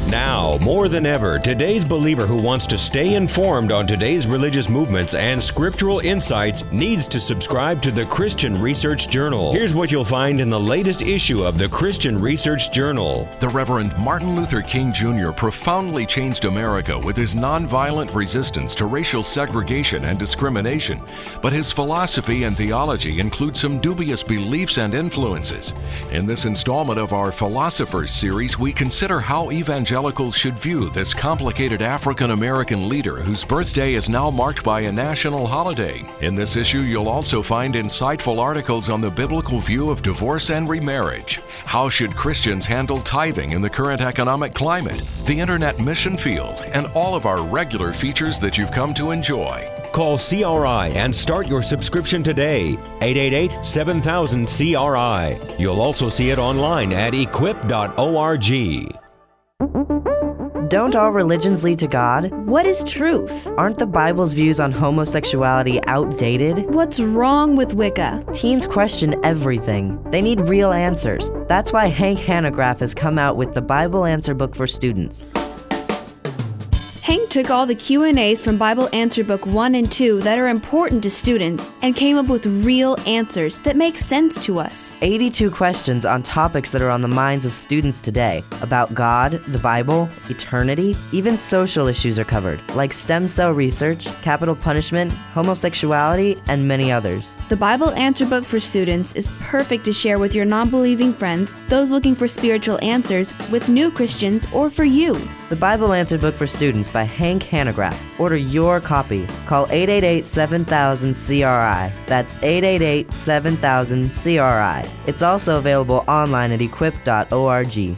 Now, more than ever, today's believer who wants to stay informed on today's religious movements and scriptural insights needs to subscribe to the Christian Research Journal. Here's what you'll find in the latest issue of the Christian Research Journal. The Reverend Martin Luther King Jr. profoundly changed America with his nonviolent resistance to racial segregation and discrimination, but his philosophy and theology include some dubious beliefs and influences. In this installment of our Philosophers series, we consider how evangelicals should view this complicated African-American leader whose birthday is now marked by a national holiday. In this issue, you'll also find insightful articles on the biblical view of divorce and remarriage. How should Christians handle tithing in the current economic climate, the internet mission field, and all of our regular features that you've come to enjoy. Call CRI and start your subscription today. 888-7000-CRI. You'll also see it online at equip.org. Don't all religions lead to God? What is truth? Aren't the Bible's views on homosexuality outdated? What's wrong with Wicca? Teens question everything. They need real answers. That's why Hank Hanegraaff has come out with the Bible Answer Book for students. Hank took all the Q&As from Bible Answer Book 1 and 2 that are important to students and came up with real answers that make sense to us. 82 questions on topics that are on the minds of students today about God, the Bible, eternity, even social issues are covered, like stem cell research, capital punishment, homosexuality, and many others. The Bible Answer Book for students is perfect to share with your non-believing friends, those looking for spiritual answers, with new Christians, or for you. The Bible Answer Book for Students by Hank Hanegraaff. Order your copy. Call 888-7000-CRI. That's 888-7000-CRI. It's also available online at equip.org.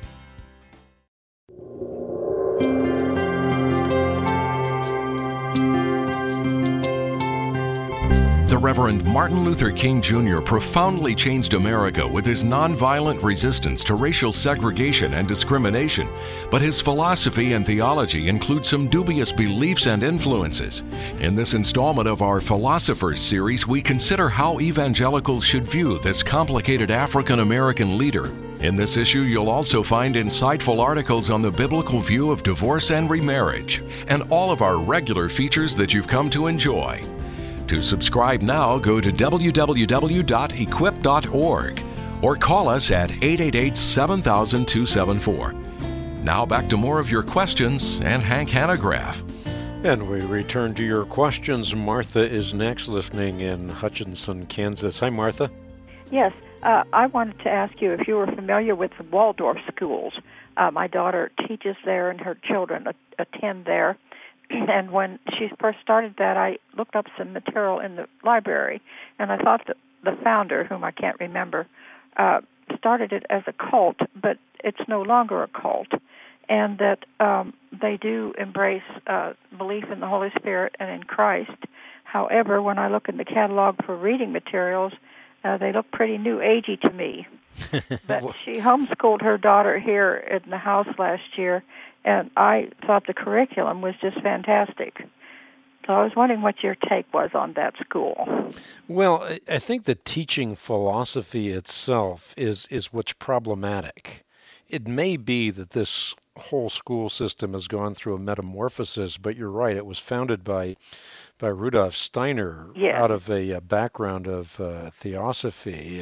The Reverend Martin Luther King Jr. profoundly changed America with his nonviolent resistance to racial segregation and discrimination, but his philosophy and theology include some dubious beliefs and influences. In this installment of our Philosophers series, we consider how evangelicals should view this complicated African-American leader. In this issue, you'll also find insightful articles on the biblical view of divorce and remarriage, and all of our regular features that you've come to enjoy. To subscribe now, go to www.equip.org or call us at 888-7000-274. Now back to more of your questions and Hank Hanegraaff. And we return to your questions. Martha is next, listening in Hutchinson, Kansas. Hi, Martha. Yes, I wanted to ask you if you were familiar with the Waldorf schools. My daughter teaches there and her children attend there. And when she first started that, I looked up some material in the library, and I thought that the founder, whom I can't remember, started it as a cult, but it's no longer a cult, and that they do embrace belief in the Holy Spirit and in Christ. However, when I look in the catalog for reading materials, they look pretty new agey to me. But she homeschooled her daughter here in the house last year, and I thought the curriculum was just fantastic. So I was wondering what your take was on that school. Well, I think the teaching philosophy itself is what's problematic. It may be that this whole school system has gone through a metamorphosis, but you're right, it was founded by Rudolf Steiner out of a background of theosophy,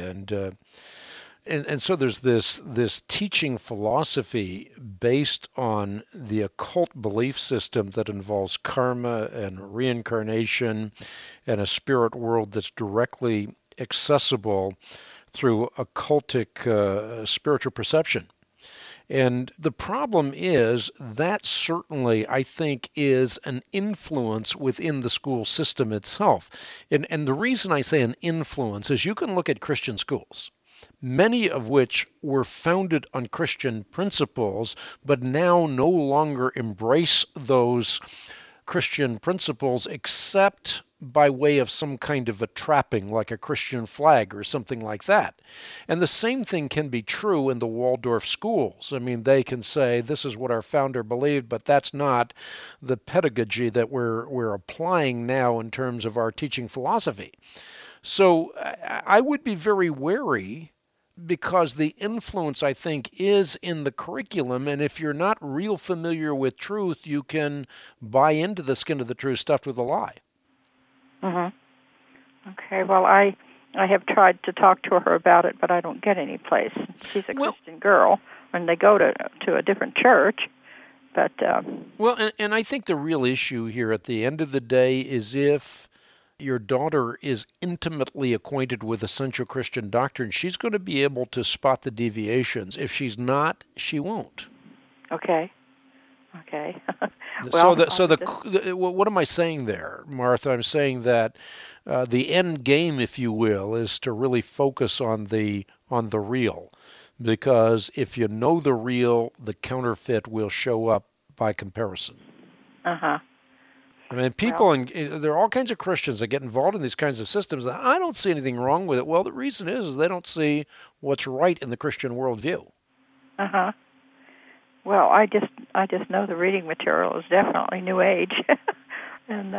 and so there's this teaching philosophy based on the occult belief system that involves karma and reincarnation and a spirit world that's directly accessible through occultic spiritual perception. And the problem is that certainly, I think, is an influence within the school system itself. And the reason I say an influence is you can look at Christian schools, many of which were founded on Christian principles, but now no longer embrace those Christian principles except by way of some kind of a trapping, like a Christian flag or something like that. And the same thing can be true in the Waldorf schools. I mean, they can say, this is what our founder believed, but that's not the pedagogy that we're applying now in terms of our teaching philosophy. So I would be very wary because the influence, I think, is in the curriculum, and if you're not real familiar with truth, you can buy into the skin of the truth stuffed with a lie. Mm-hmm. Okay, well, I have tried to talk to her about it, but I don't get any place. She's a Christian girl, and they go to a different church. But well, and I think the real issue here at the end of the day is if your daughter is intimately acquainted with essential Christian doctrine, she's going to be able to spot the deviations. If she's not, she won't. Okay. Well, what am I saying there, Martha? I'm saying that the end game, if you will, is to really focus on the real, because if you know the real, the counterfeit will show up by comparison. Uh-huh. I mean, there are all kinds of Christians that get involved in these kinds of systems. And I don't see anything wrong with it. Well, the reason is they don't see what's right in the Christian worldview. Uh-huh. Well, I just know the reading material is definitely New Age. And,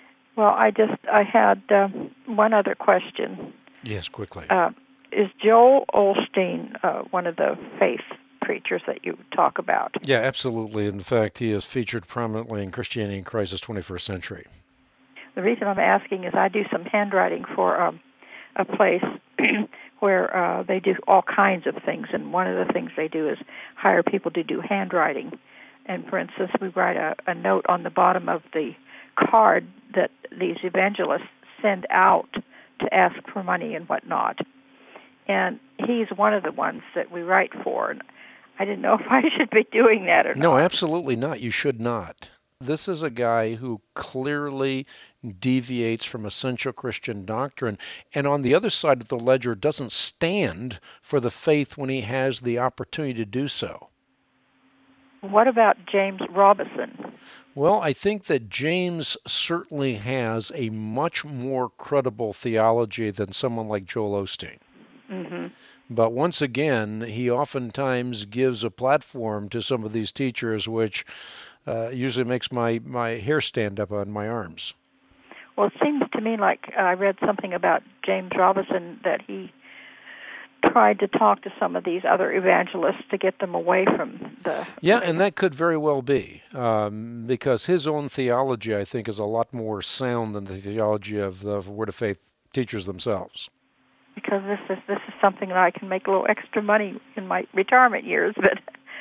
I had one other question. Yes, quickly. Is Joel Osteen one of the faith preachers that you talk about? Yeah, absolutely. In fact, he is featured prominently in Christianity in Crisis 21st Century. The reason I'm asking is I do some handwriting for a place where they do all kinds of things, and one of the things they do is hire people to do handwriting. And, for instance, we write a note on the bottom of the card that these evangelists send out to ask for money and whatnot. And he's one of the ones that we write for. And I didn't know if I should be doing that or not. No, absolutely not. You should not. This is a guy who clearly deviates from essential Christian doctrine, and on the other side of the ledger doesn't stand for the faith when he has the opportunity to do so. What about James Robison? Well, I think that James certainly has a much more credible theology than someone like Joel Osteen. Mm-hmm. But once again, he oftentimes gives a platform to some of these teachers, which usually makes my hair stand up on my arms. Well, it seems to me like I read something about James Robison that he tried to talk to some of these other evangelists to get them away from the... Yeah, and that could very well be, because his own theology, I think, is a lot more sound than the theology of the Word of Faith teachers themselves. Because this is something that I can make a little extra money in my retirement years, but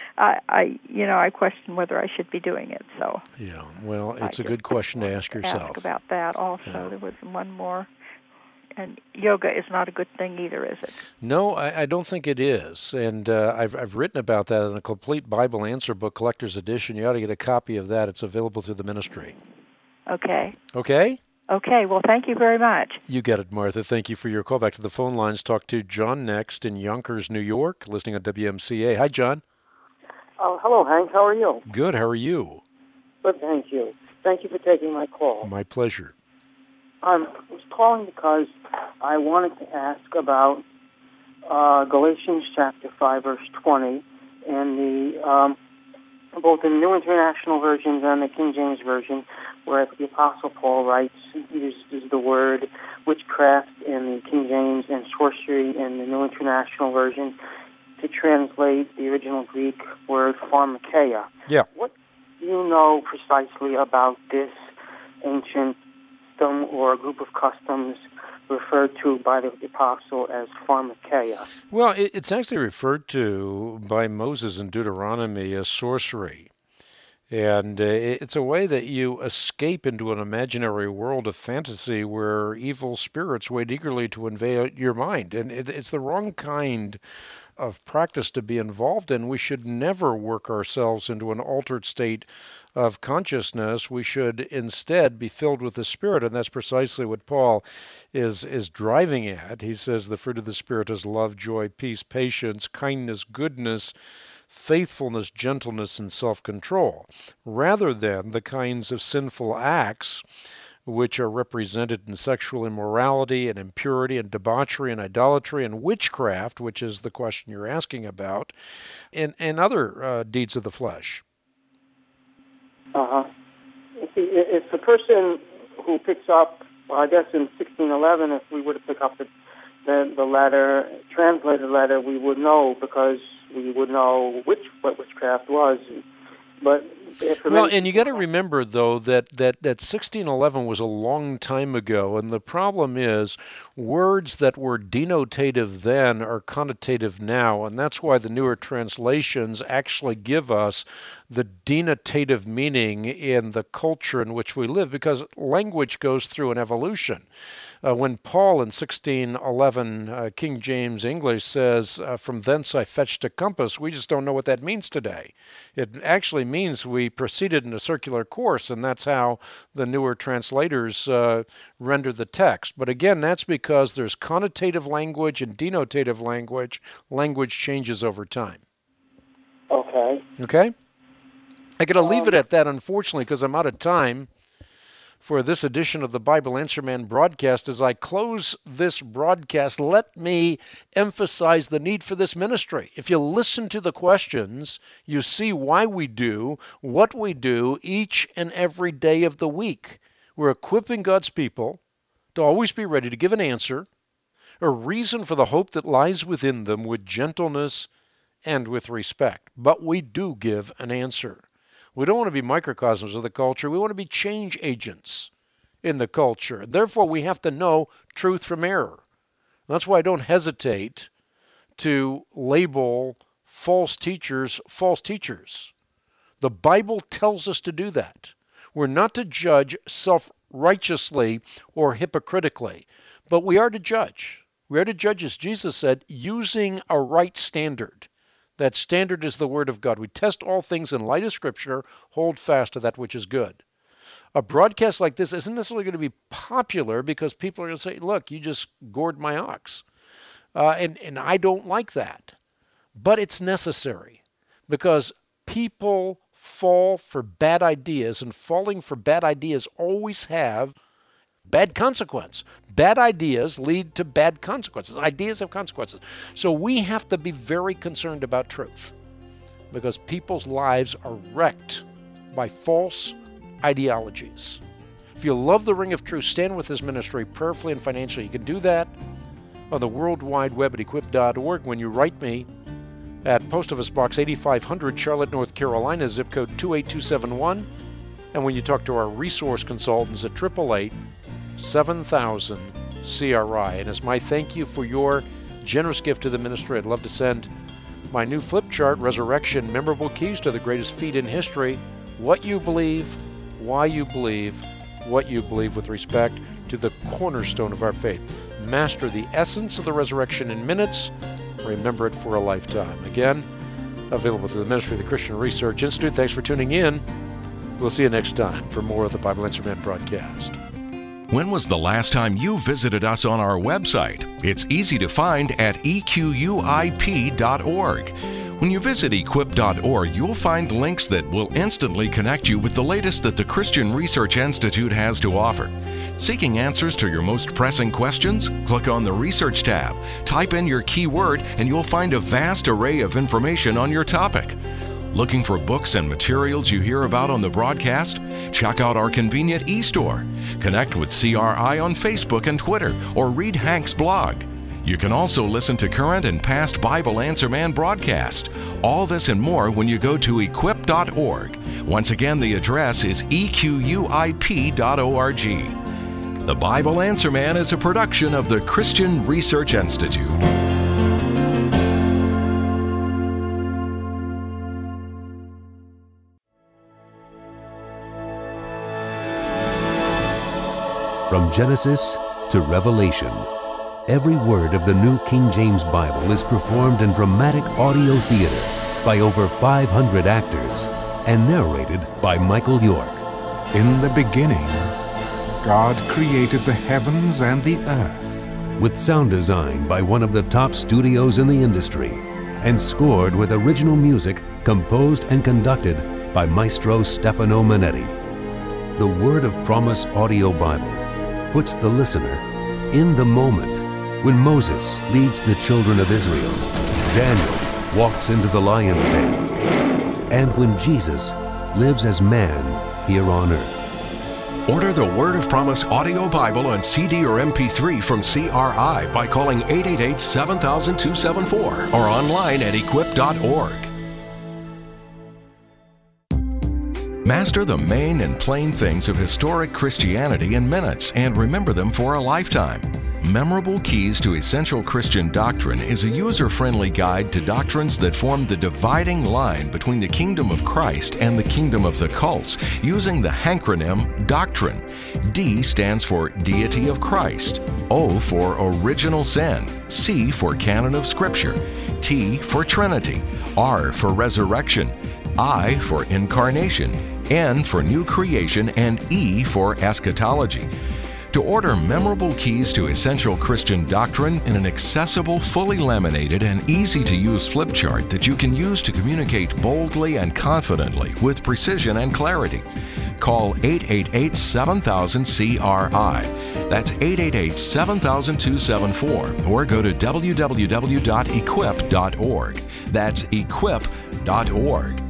I question whether I should be doing it. So yeah, well, it's a good question to ask yourself. Ask about that also. Yeah. There was one more, and yoga is not a good thing either, is it? No, I don't think it is, and I've written about that in a complete Bible Answer Book Collector's Edition. You ought to get a copy of that. It's available through the ministry. Okay. Okay. Okay, well, thank you very much. You get it, Martha. Thank you for your call. Back to the phone lines. Talk to John next in Yonkers, New York, listening on WMCA. Hi, John. Oh, hello, Hank. How are you? Good. How are you? Good, thank you. Thank you for taking my call. My pleasure. I was calling because I wanted to ask about Galatians chapter 5, verse 20, and the both in the New International Versions and the King James Version, where the Apostle Paul writes, uses the word witchcraft in the King James and sorcery in the New International Version to translate the original Greek word pharmakeia. Yeah. What do you know precisely about this ancient custom or group of customs referred to by the Apostle as pharmakeia? Well, it's actually referred to by Moses in Deuteronomy as sorcery. And it's a way that you escape into an imaginary world of fantasy where evil spirits wait eagerly to invade your mind. And it's the wrong kind of practice to be involved in. We should never work ourselves into an altered state of consciousness. We should instead be filled with the Spirit, and that's precisely what Paul is driving at. He says the fruit of the Spirit is love, joy, peace, patience, kindness, goodness, faithfulness, gentleness, and self-control, rather than the kinds of sinful acts which are represented in sexual immorality and impurity and debauchery and idolatry and witchcraft, which is the question you're asking about, and other deeds of the flesh. If the person who picks up, well, I guess in 1611, if we were to pick up the the letter, translated letter, we would know, because we would know what witchcraft was. But well, and you got to remember, though, that 1611 was a long time ago, and the problem is words that were denotative then are connotative now, and that's why the newer translations actually give us the denotative meaning in the culture in which we live, because language goes through an evolution. When Paul in 1611, King James English says, "From thence I fetched a compass," we just don't know what that means today. It actually means we proceeded in a circular course, and that's how the newer translators render the text. But again, that's because there's connotative language and denotative language. Language changes over time. Okay. Okay? I got to leave it at that, unfortunately, because I'm out of time for this edition of the Bible Answer Man broadcast. As I close this broadcast, let me emphasize the need for this ministry. If you listen to the questions, you see why we do what we do each and every day of the week. We're equipping God's people to always be ready to give an answer, a reason for the hope that lies within them, with gentleness and with respect. But we do give an answer. We don't want to be microcosms of the culture. We want to be change agents in the culture. Therefore, we have to know truth from error. That's why I don't hesitate to label false teachers false teachers. The Bible tells us to do that. We're not to judge self-righteously or hypocritically, but we are to judge. We are to judge, as Jesus said, using a right standard. That standard is the Word of God. We test all things in light of Scripture, hold fast to that which is good. A broadcast like this isn't necessarily going to be popular because people are going to say, look, you just gored my ox. And I don't like that. But it's necessary because people fall for bad ideas, and falling for bad ideas always have bad consequence. Bad ideas lead to bad consequences. Ideas have consequences. So we have to be very concerned about truth because people's lives are wrecked by false ideologies. If you love the Ring of Truth, stand with this ministry prayerfully and financially. You can do that on the World Wide Web at equip.org. When you write me at Post Office Box 8500, Charlotte, North Carolina, zip code 28271. And when you talk to our resource consultants at 888-7000-CRI. And as my thank you for your generous gift to the ministry, I'd love to send my new flip chart, Resurrection, Memorable Keys to the Greatest Feat in History. What you believe, why you believe, what you believe with respect to the cornerstone of our faith. Master the essence of the resurrection in minutes. Remember it for a lifetime. Again, available through the Ministry of the Christian Research Institute. Thanks for tuning in. We'll see you next time for more of the Bible Answer Man broadcast. When was the last time you visited us on our website? It's easy to find at equip.org. When you visit equip.org, you'll find links that will instantly connect you with the latest that the Christian Research Institute has to offer. Seeking answers to your most pressing questions? Click on the Research tab, type in your keyword, and you'll find a vast array of information on your topic. Looking for books and materials you hear about on the broadcast? Check out our convenient e-store. Connect with CRI on Facebook and Twitter, or read Hank's blog. You can also listen to current and past Bible Answer Man broadcasts. All this and more when you go to equip.org. Once again, the address is equip.org. The Bible Answer Man is a production of the Christian Research Institute. From Genesis to Revelation, every word of the New King James Bible is performed in dramatic audio theater by over 500 actors and narrated by Michael York. In the beginning, God created the heavens and the earth. With sound design by one of the top studios in the industry and scored with original music composed and conducted by Maestro Stefano Manetti. The Word of Promise Audio Bible puts the listener in the moment when Moses leads the children of Israel, Daniel walks into the lion's den, and when Jesus lives as man here on earth. Order the Word of Promise audio Bible on CD or MP3 from CRI by calling 888-7000-274 or online at equip.org. Master the main and plain things of historic Christianity in minutes and remember them for a lifetime. Memorable Keys to Essential Christian Doctrine is a user-friendly guide to doctrines that form the dividing line between the kingdom of Christ and the kingdom of the cults, using the hankronym Doctrine. D stands for Deity of Christ, O for Original Sin, C for Canon of Scripture, T for Trinity, R for Resurrection, I for Incarnation, N for New Creation, and E for Eschatology. To order Memorable Keys to Essential Christian Doctrine in an accessible, fully laminated, and easy-to-use flip chart that you can use to communicate boldly and confidently with precision and clarity, call 888-7000-CRI. That's 888-7000-274, or go to www.equip.org. That's equip.org.